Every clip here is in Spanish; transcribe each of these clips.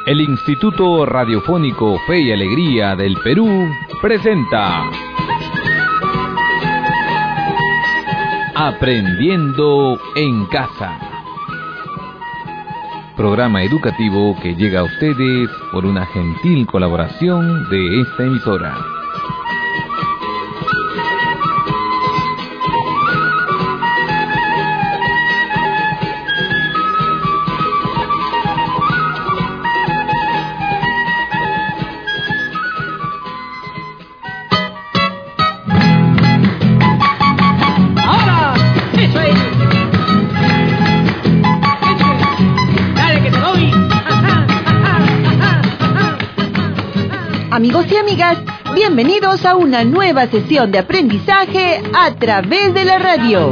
El Instituto Radiofónico Fe y Alegría del Perú presenta Aprendiendo en Casa, programa educativo que llega a ustedes por una gentil colaboración de esta emisora. Amigos y amigas, bienvenidos a una nueva sesión de aprendizaje a través de la radio.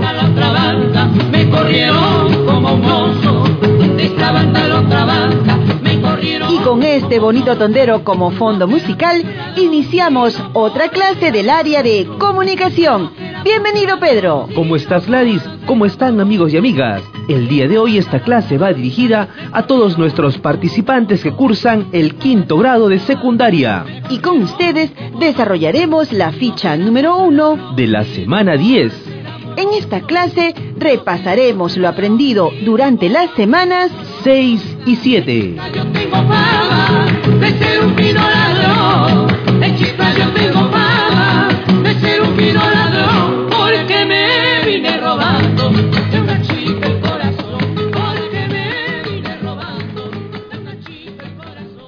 Y con este bonito tondero como fondo musical, iniciamos otra clase del área de comunicación. Bienvenido, Pedro. ¿Cómo estás, Gladys? ¿Cómo están, amigos y amigas? El día de hoy esta clase va dirigida a todos nuestros participantes que cursan el 5º grado de secundaria. Y con ustedes desarrollaremos la ficha número 1 de la semana 10. En esta clase repasaremos lo aprendido durante las semanas 6 y 7. Yo tengo fama de ser un fino ladrón. En Chipra yo tengo fama de ser un fino ladrón. Porque me vine robando de una chica el corazón. Porque me vine robando de una chica el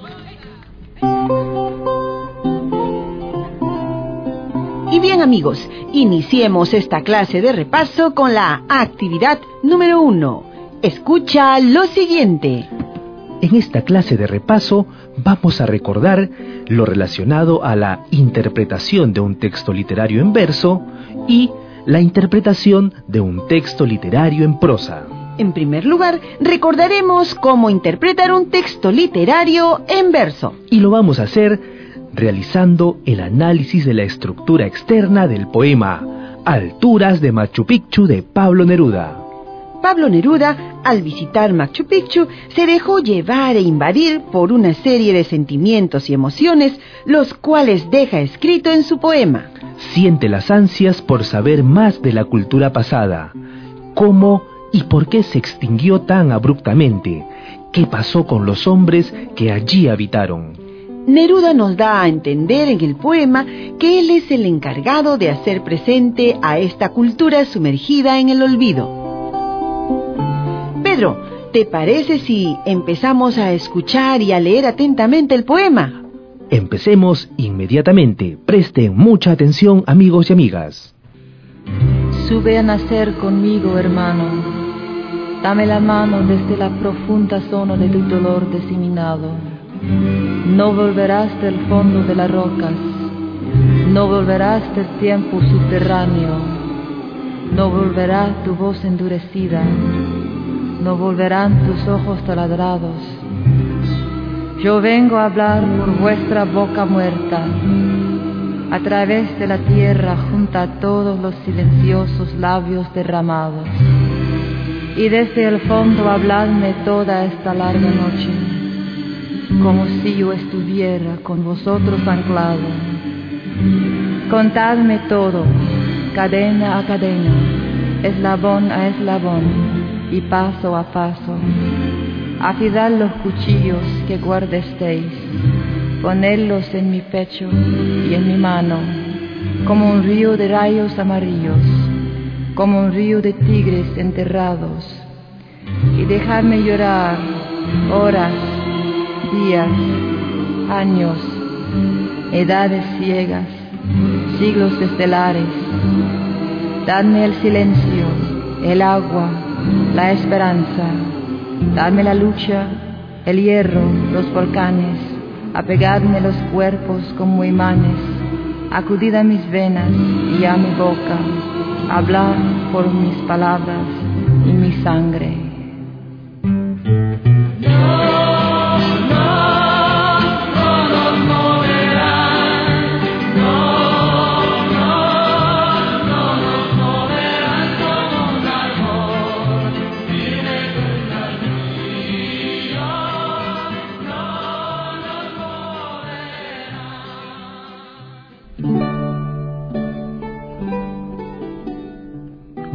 corazón. Y bien, amigos, iniciemos esta clase de repaso con la actividad número 1. Escucha lo siguiente. En esta clase de repaso vamos a recordar lo relacionado a la interpretación de un texto literario en verso y la interpretación de un texto literario en prosa. En primer lugar, recordaremos cómo interpretar un texto literario en verso. Y lo vamos a hacer realizando el análisis de la estructura externa del poema Alturas de Machu Picchu de Pablo Neruda. Pablo Neruda, al visitar Machu Picchu, se dejó llevar e invadir por una serie de sentimientos y emociones, los cuales deja escrito en su poema. Siente las ansias por saber más de la cultura pasada. ¿Cómo y por qué se extinguió tan abruptamente? ¿Qué pasó con los hombres que allí habitaron? Neruda nos da a entender en el poema que él es el encargado de hacer presente a esta cultura sumergida en el olvido. Pedro, ¿te parece si empezamos a escuchar y a leer atentamente el poema? Empecemos inmediatamente. Presten mucha atención, amigos y amigas. Sube a nacer conmigo, hermano. Dame la mano desde la profunda zona de tu dolor diseminado. No volverás del fondo de las rocas. No volverás del tiempo subterráneo. No volverá tu voz endurecida. No volverán tus ojos taladrados. Yo vengo a hablar por vuestra boca muerta, a través de la tierra junto a todos los silenciosos labios derramados. Y desde el fondo habladme toda esta larga noche, como si yo estuviera con vosotros anclado. Contadme todo, cadena a cadena, eslabón a eslabón, y paso a paso. Afilad los cuchillos que guardestéis, ponedlos en mi pecho y en mi mano, como un río de rayos amarillos, como un río de tigres enterrados, y dejadme llorar horas, días, años, edades ciegas, siglos estelares. Dadme el silencio, el agua, la esperanza. Dadme la lucha, el hierro, los volcanes. Apegadme los cuerpos como imanes. Acudid a mis venas y a mi boca. Hablad por mis palabras y mi sangre.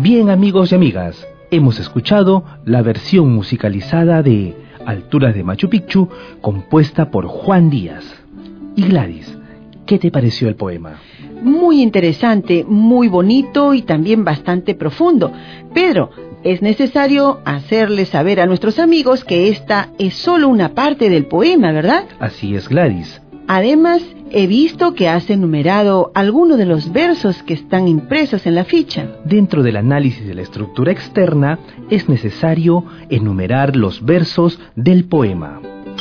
Bien, amigos y amigas, hemos escuchado la versión musicalizada de Alturas de Machu Picchu, compuesta por Juan Díaz. Y Gladys, ¿qué te pareció el poema? Muy interesante, muy bonito y también bastante profundo. Pedro, es necesario hacerles saber a nuestros amigos que esta es solo una parte del poema, ¿verdad? Así es, Gladys. Además, he visto que has enumerado algunos de los versos que están impresos en la ficha. Dentro del análisis de la estructura externa, es necesario enumerar los versos del poema.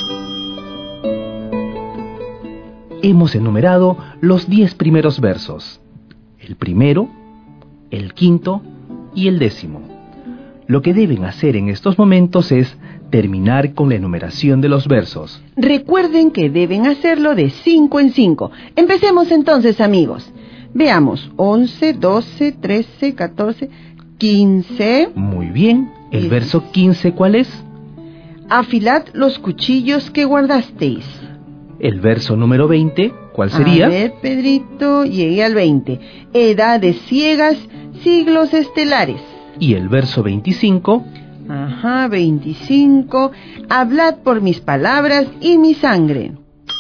Hemos enumerado los 10 primeros versos, el primero, el quinto y el 10º. Lo que deben hacer en estos momentos es terminar con la enumeración de los versos. Recuerden que deben hacerlo de 5 en 5. Empecemos entonces, amigos. Veamos, 11, 12, 13, 14, 15. Muy bien. ¿El verso 15 cuál es? Afilad los cuchillos que guardasteis. El verso número 20, ¿cuál sería? A ver, Pedrito, llegué al 20. Edades ciegas, siglos estelares. ¿Y el verso 25? Ajá, 25. Hablad por mis palabras y mi sangre.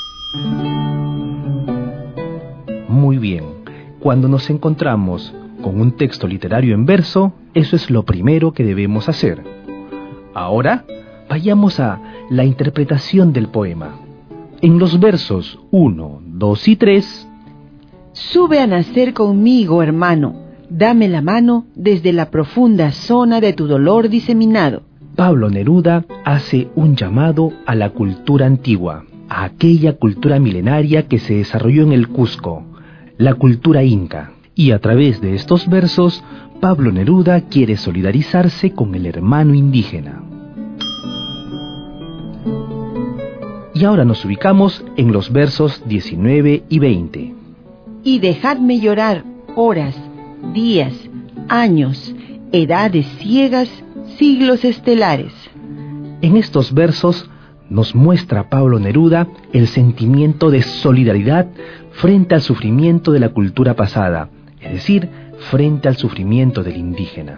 Muy bien. Cuando nos encontramos con un texto literario en verso, eso es lo primero que debemos hacer. Ahora, vayamos a la interpretación del poema. En los versos 1, 2 y 3... Sube a nacer conmigo, hermano. Dame la mano desde la profunda zona de tu dolor diseminado. Pablo Neruda hace un llamado a la cultura antigua, a aquella cultura milenaria que se desarrolló en el Cusco, la cultura inca. Y a través de estos versos, Pablo Neruda quiere solidarizarse con el hermano indígena. Y ahora nos ubicamos en los versos 19 y 20. Y dejadme llorar horas, días, años, edades ciegas, siglos estelares. En estos versos nos muestra Pablo Neruda el sentimiento de solidaridad frente al sufrimiento de la cultura pasada, es decir, frente al sufrimiento del indígena.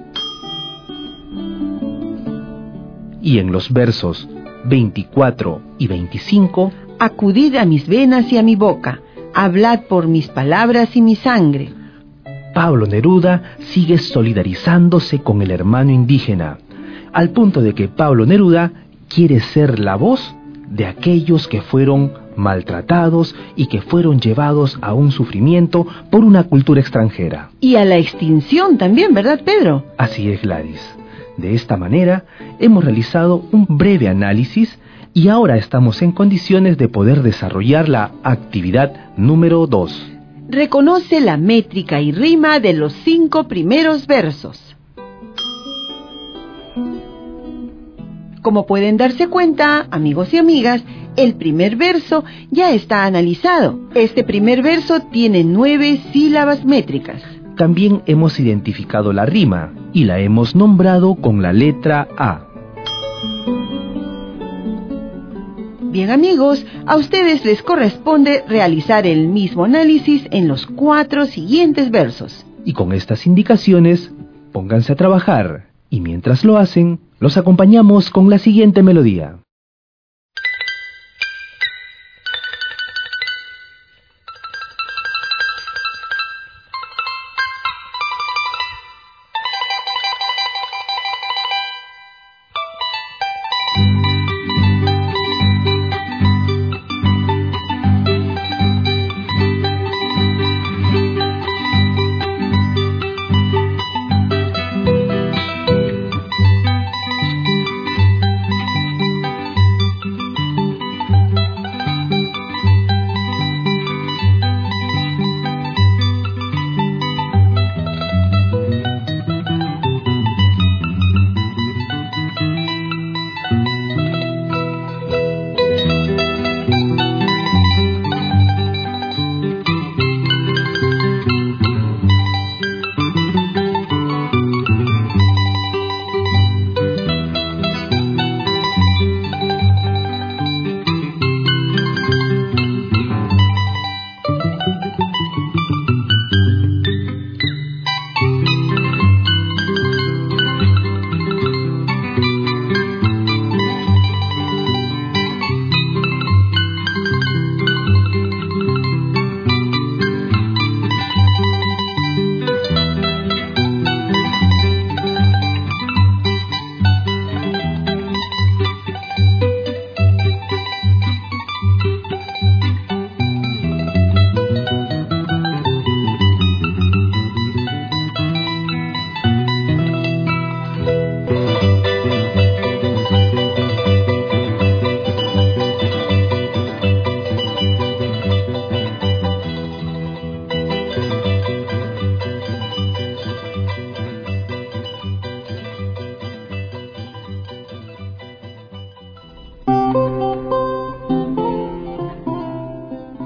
Y en los versos 24 y 25... Acudid a mis venas y a mi boca, hablad por mis palabras y mi sangre. Pablo Neruda sigue solidarizándose con el hermano indígena, al punto de que Pablo Neruda quiere ser la voz de aquellos que fueron maltratados y que fueron llevados a un sufrimiento por una cultura extranjera. Y a la extinción también, ¿verdad, Pedro? Así es, Gladys. De esta manera, hemos realizado un breve análisis y ahora estamos en condiciones de poder desarrollar la actividad número 2. Reconoce la métrica y rima de los 5 primeros versos. Como pueden darse cuenta, amigos y amigas, el primer verso ya está analizado. Este primer verso tiene 9 sílabas métricas. También hemos identificado la rima y la hemos nombrado con la letra A. Bien, amigos, a ustedes les corresponde realizar el mismo análisis en los 4 siguientes versos. Y con estas indicaciones, pónganse a trabajar y mientras lo hacen, los acompañamos con la siguiente melodía.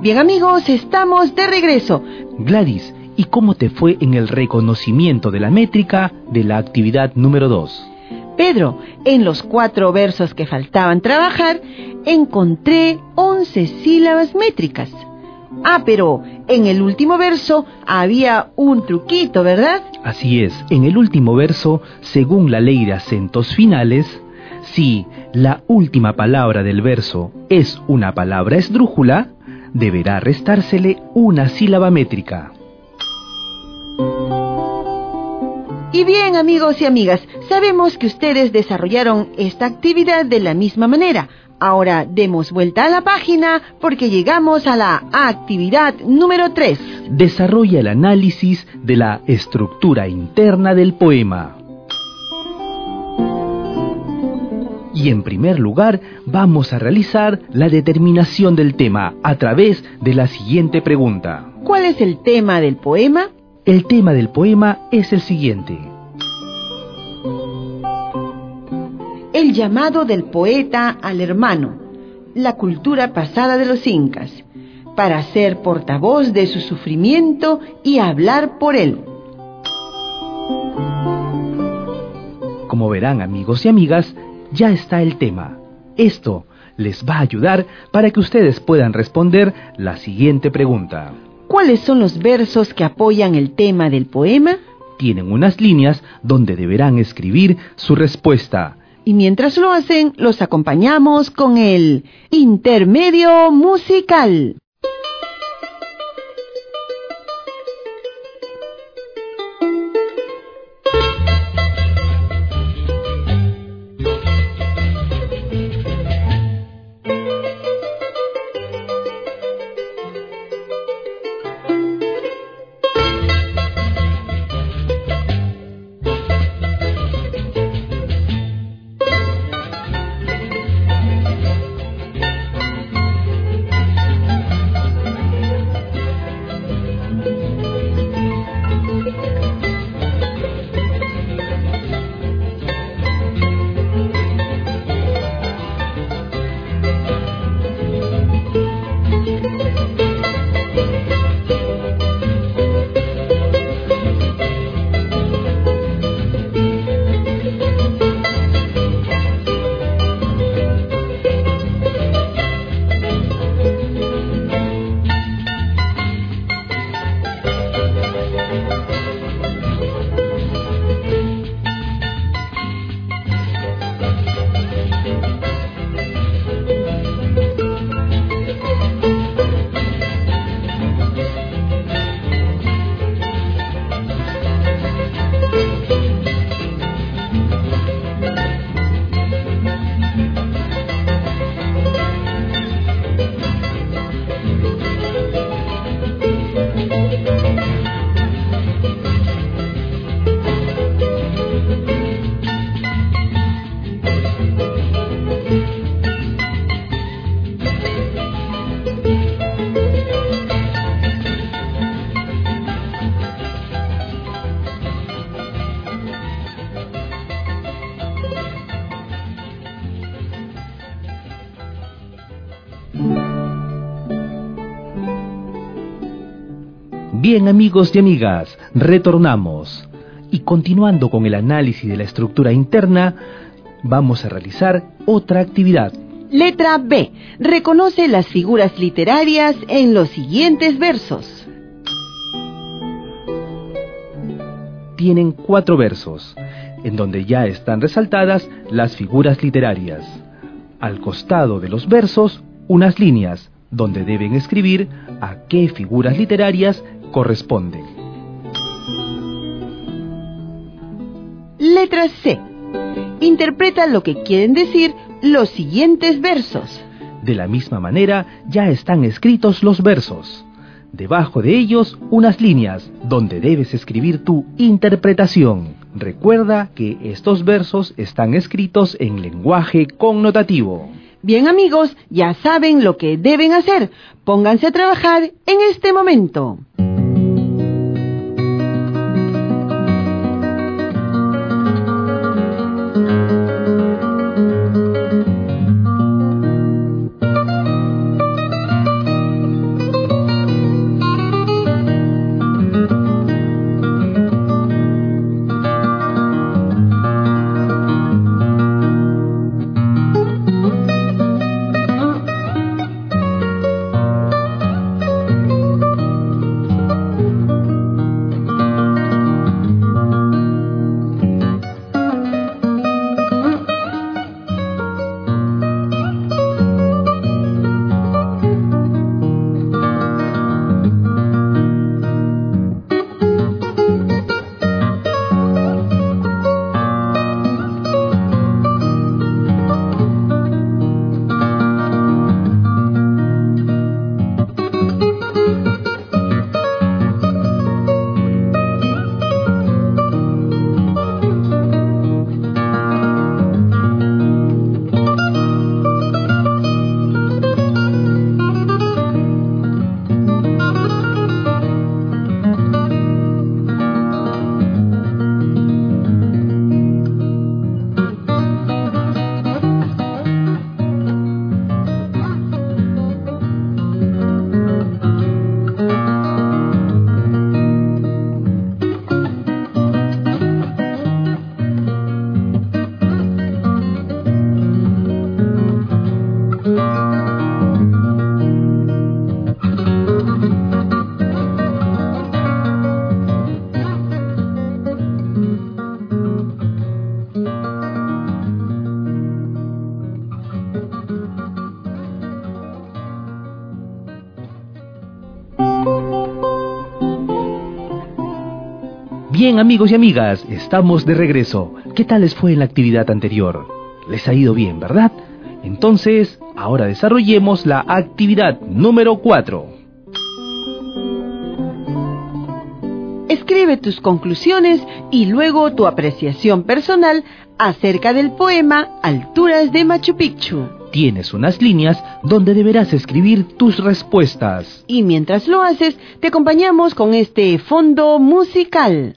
Bien amigos, estamos de regreso. Gladys, ¿y cómo te fue en el reconocimiento de la métrica de la actividad número 2? Pedro, en los 4 versos que faltaban trabajar, encontré 11 sílabas métricas. Pero en el último verso había un truquito, ¿verdad? Así es, en el último verso, según la ley de acentos finales, si la última palabra del verso es una palabra esdrújula, deberá restársele una sílaba métrica. Y bien, amigos y amigas, sabemos que ustedes desarrollaron esta actividad de la misma manera. Ahora demos vuelta a la página porque llegamos a la actividad número 3. Desarrolla el análisis de la estructura interna del poema. Y en primer lugar, vamos a realizar la determinación del tema a través de la siguiente pregunta. ¿Cuál es el tema del poema? El tema del poema es el siguiente. El llamado del poeta al hermano, la cultura pasada de los incas, para ser portavoz de su sufrimiento y hablar por él. Como verán, amigos y amigas, ya está el tema. Esto les va a ayudar para que ustedes puedan responder la siguiente pregunta. ¿Cuáles son los versos que apoyan el tema del poema? Tienen unas líneas donde deberán escribir su respuesta. Y mientras lo hacen, los acompañamos con el intermedio musical. Bien, amigos y amigas, retornamos. Y continuando con el análisis de la estructura interna, vamos a realizar otra actividad. Letra B. Reconoce las figuras literarias en los siguientes versos. Tienen 4 versos, en donde ya están resaltadas las figuras literarias. Al costado de los versos, unas líneas, donde deben escribir a qué figuras literarias corresponden. Letra C. Interpreta lo que quieren decir los siguientes versos. De la misma manera, ya están escritos los versos. Debajo de ellos, unas líneas, donde debes escribir tu interpretación. Recuerda que estos versos están escritos en lenguaje connotativo. Bien, amigos, ya saben lo que deben hacer. Pónganse a trabajar en este momento. Bien, amigos y amigas, estamos de regreso. ¿Qué tal les fue en la actividad anterior? Les ha ido bien, ¿verdad? Entonces, ahora desarrollemos la actividad número 4. Escribe tus conclusiones y luego tu apreciación personal acerca del poema Alturas de Machu Picchu. Tienes unas líneas donde deberás escribir tus respuestas. Y mientras lo haces, te acompañamos con este fondo musical.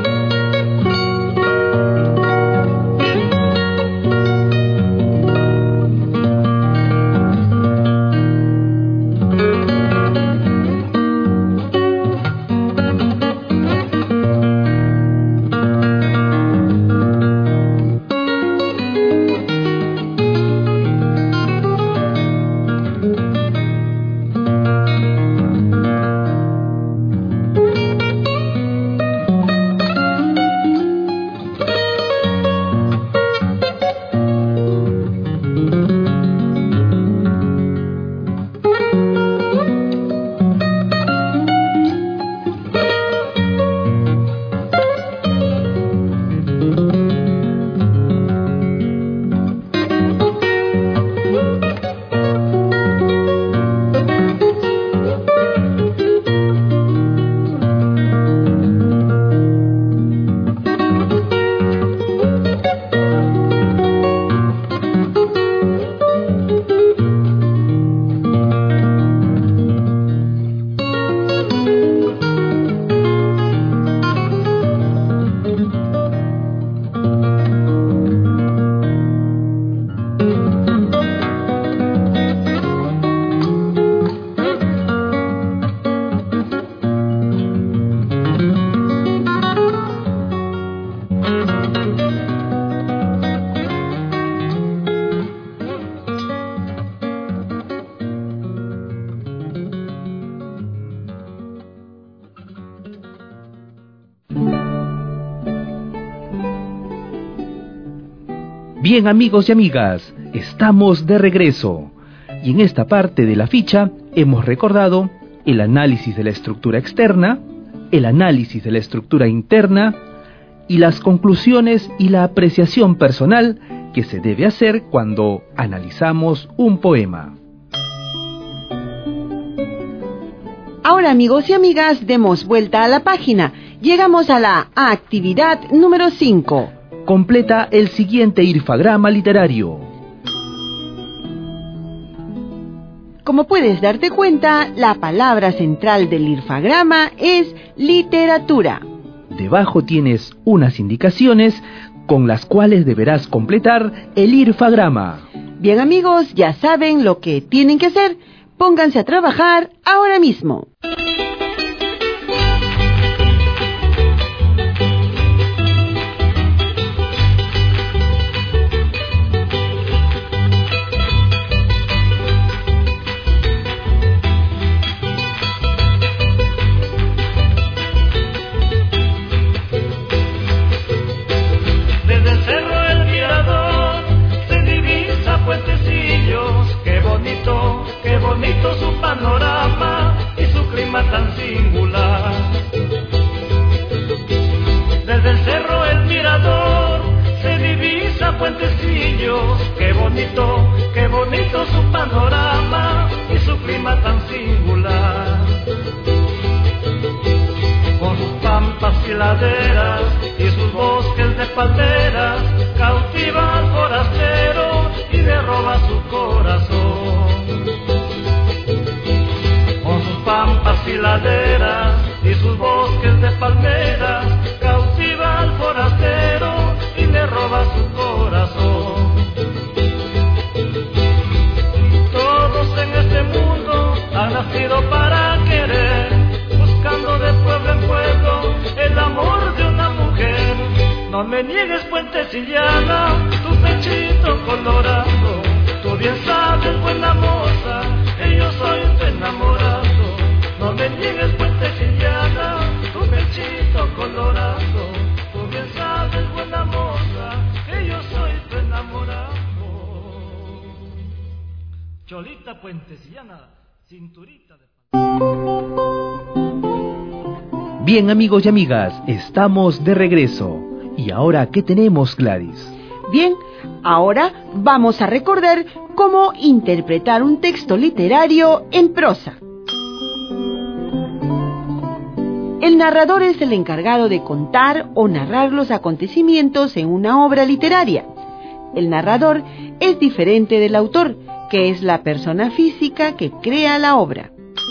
Bien, amigos y amigas, estamos de regreso. Y en esta parte de la ficha hemos recordado el análisis de la estructura externa, el análisis de la estructura interna y las conclusiones y la apreciación personal que se debe hacer cuando analizamos un poema. Ahora, amigos y amigas, demos vuelta a la página. Llegamos a la actividad número 5. Completa el siguiente irfagrama literario. Como puedes darte cuenta, la palabra central del irfagrama es literatura. Debajo tienes unas indicaciones con las cuales deberás completar el irfagrama. Bien, amigos, ya saben lo que tienen que hacer. Pónganse a trabajar ahora mismo. Qué bonito su panorama y su clima tan singular. Desde el cerro El Mirador se divisa Puentecillos. Qué bonito su panorama y su clima tan singular. Con sus pampas y laderas y sus bosques de palmeras, cautiva al forastero y le roba su corazón. Con sus pampas y laderas y sus bosques de palmeras, cautiva al forastero y le roba su corazón. Todos en este mundo han nacido para querer, buscando de pueblo en pueblo el amor de una mujer. No me niegues, puentecillana, tu pechito colorado. Tú bien sabes, buena moza, que yo soy tu enamorado. No me niegues, puentecillana, tu pechito colorado. Tú bien sabes, buena moza, que yo soy tu enamorado. Cholita puentecillana, cinturita de... Bien, amigos y amigas, estamos de regreso. ¿Y ahora qué tenemos, Gladys? Bien, ahora vamos a recordar cómo interpretar un texto literario en prosa. El narrador es el encargado de contar o narrar los acontecimientos en una obra literaria. El narrador es diferente del autor, que es la persona física que crea la obra.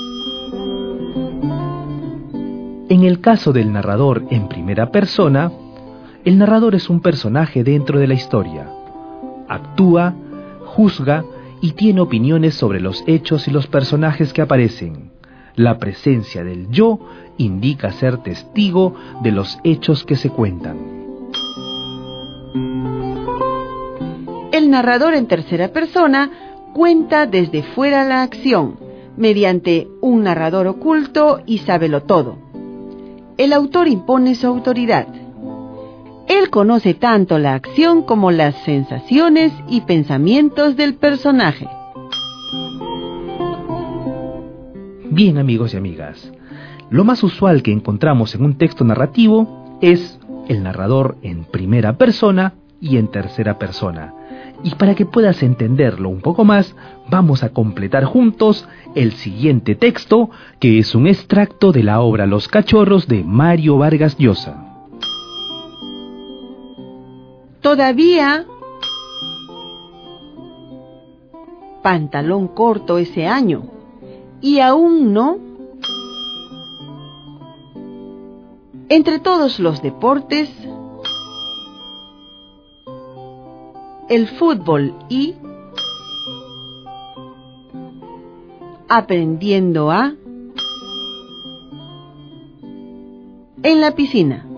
En el caso del narrador en primera persona, el narrador es un personaje dentro de la historia. Actúa, juzga y tiene opiniones sobre los hechos y los personajes que aparecen. La presencia del yo indica ser testigo de los hechos que se cuentan. El narrador en tercera persona cuenta desde fuera la acción, mediante un narrador oculto y sábelotodo. El autor impone su autoridad. Él conoce tanto la acción como las sensaciones y pensamientos del personaje. Bien, amigos y amigas, lo más usual que encontramos en un texto narrativo es el narrador en primera persona y en tercera persona. Y para que puedas entenderlo un poco más, vamos a completar juntos el siguiente texto, que es un extracto de la obra Los Cachorros de Mario Vargas Llosa. Todavía pantalón corto ese año, y aún no. Entre todos los deportes, el fútbol y aprendiendo a en la piscina.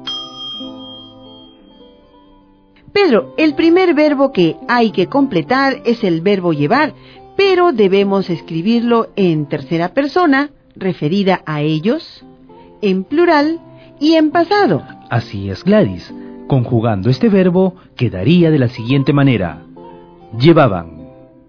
Pedro, el primer verbo que hay que completar es el verbo llevar, pero debemos escribirlo en tercera persona, referida a ellos, en plural y en pasado. Así es, Gladys. Conjugando este verbo, quedaría de la siguiente manera: llevaban.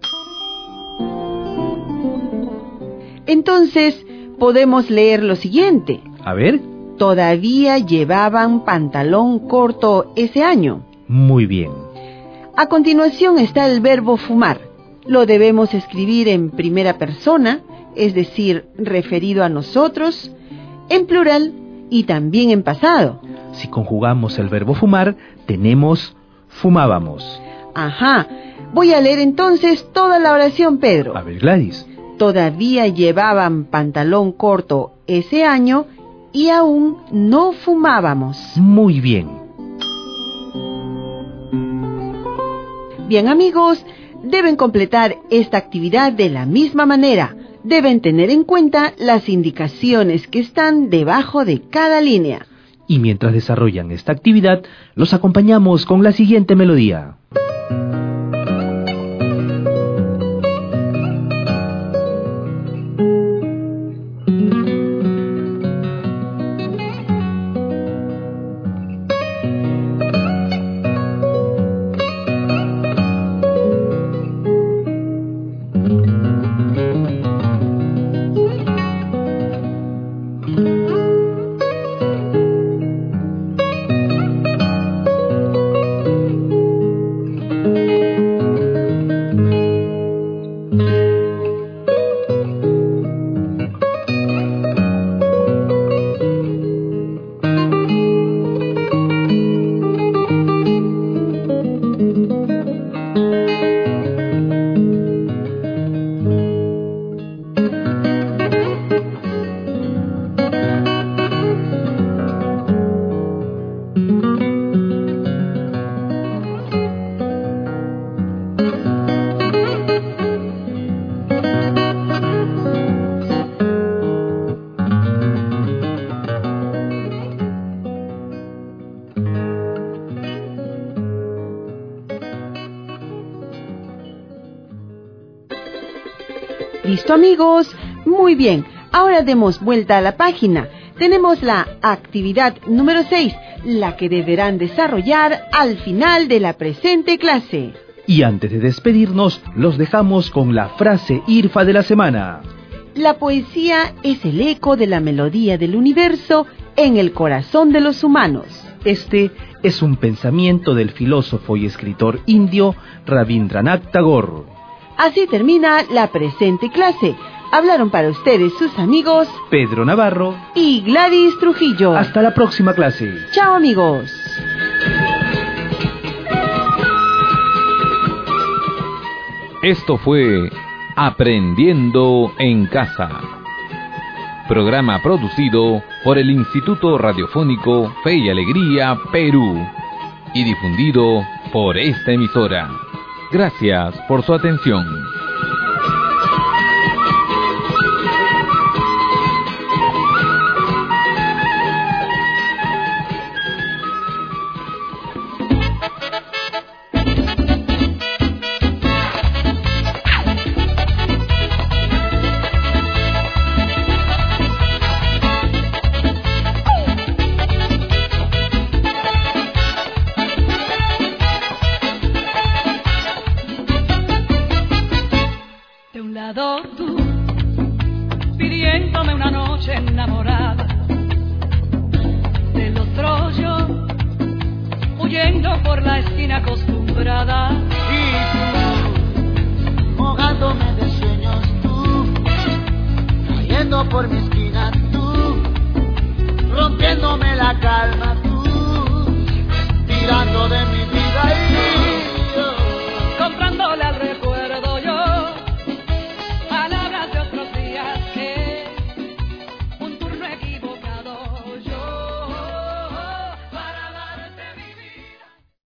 Entonces, podemos leer lo siguiente. A ver. Todavía llevaban pantalón corto ese año. Muy bien. A continuación está el verbo fumar. Lo debemos escribir en primera persona, es decir, referido a nosotros, en plural y también en pasado. Si conjugamos el verbo fumar, tenemos fumábamos. Ajá. Voy a leer entonces toda la oración, Pedro. A ver, Gladys. Todavía llevaban pantalón corto ese año y aún no fumábamos. Muy bien. Bien, amigos, deben completar esta actividad de la misma manera. Deben tener en cuenta las indicaciones que están debajo de cada línea. Y mientras desarrollan esta actividad, los acompañamos con la siguiente melodía. ¿Listo, amigos? Muy bien. Ahora demos vuelta a la página. Tenemos la actividad número 6, la que deberán desarrollar al final de la presente clase. Y antes de despedirnos, los dejamos con la frase IRFA de la semana. La poesía es el eco de la melodía del universo en el corazón de los humanos. Este es un pensamiento del filósofo y escritor indio Rabindranath Tagore. Así termina la presente clase. Hablaron para ustedes sus amigos Pedro Navarro y Gladys Trujillo. Hasta la próxima clase. Chao, amigos. Esto fue Aprendiendo en Casa. Programa producido por el Instituto Radiofónico Fe y Alegría, Perú, y difundido por esta emisora. Gracias por su atención. Tú, pidiéndome una noche enamorada, del otro yo, huyendo por la esquina acostumbrada. Y tú, mojándome de sueños, tú, cayendo por mi esquina, tú, rompiéndome la calma, tú, tirando de mi